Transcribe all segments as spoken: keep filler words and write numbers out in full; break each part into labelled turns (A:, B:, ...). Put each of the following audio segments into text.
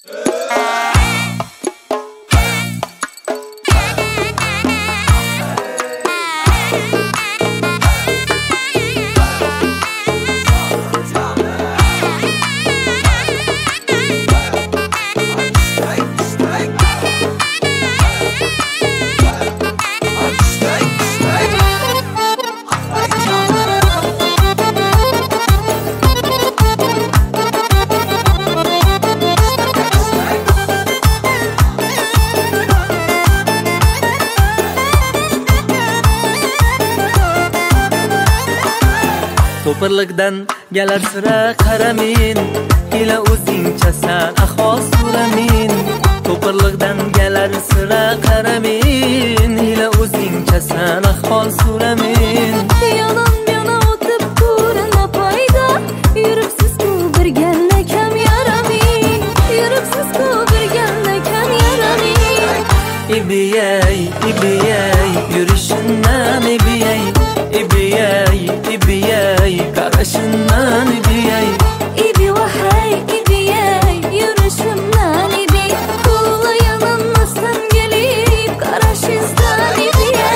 A: To'pirliqdan galar sira qaramin, ila o'zingchasan ahvol so'ramin. To'pirliqdan galar sira qaramin, ila o'zingchasan ahvol so'ramin.
B: Yolon yana o'tib ko'rinma payda, yuribsiz-ku birganda kam yaramin, yuribsiz-ku birganda kam yaramin.
A: Ibiyay, ibiyay, yurishingdan ibiyay, ibiyay, ibiyay, qarashingdan ibiyay.
B: İbi vahay, ibiyay, yurishimdan ibi, qo'li yanılmasdan gelip qarashingdan ibiyay.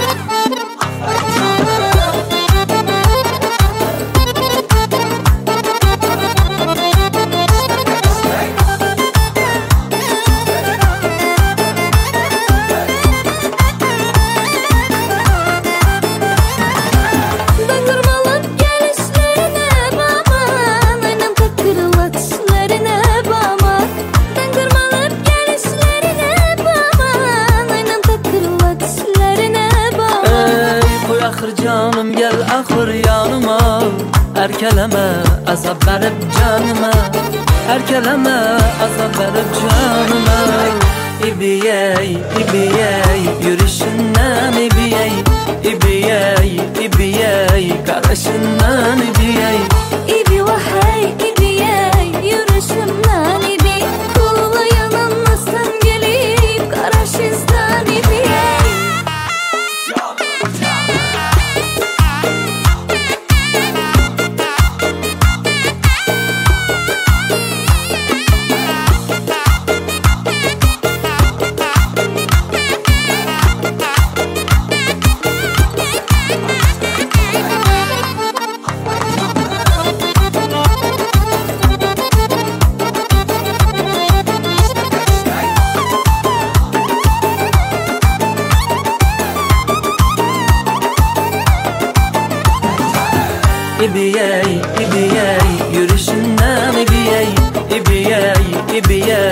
A: Canım gel ahır yanıma, erkeleme azap verip canıma, erkeleme azap verip canıma. İbiyey, ibiyey, yürüyüşünden ibiyey, ibiyey, ibiyey, karışından ibiyey.
B: İbi vahay, ibiyey, yürüyüşümden ibi, qo'li yanılmasdan gelip qarashingdan ibiyey.
A: İbiyey, ibiyey, yürüyüşünden ibiyey, ibiyey, ibiyey.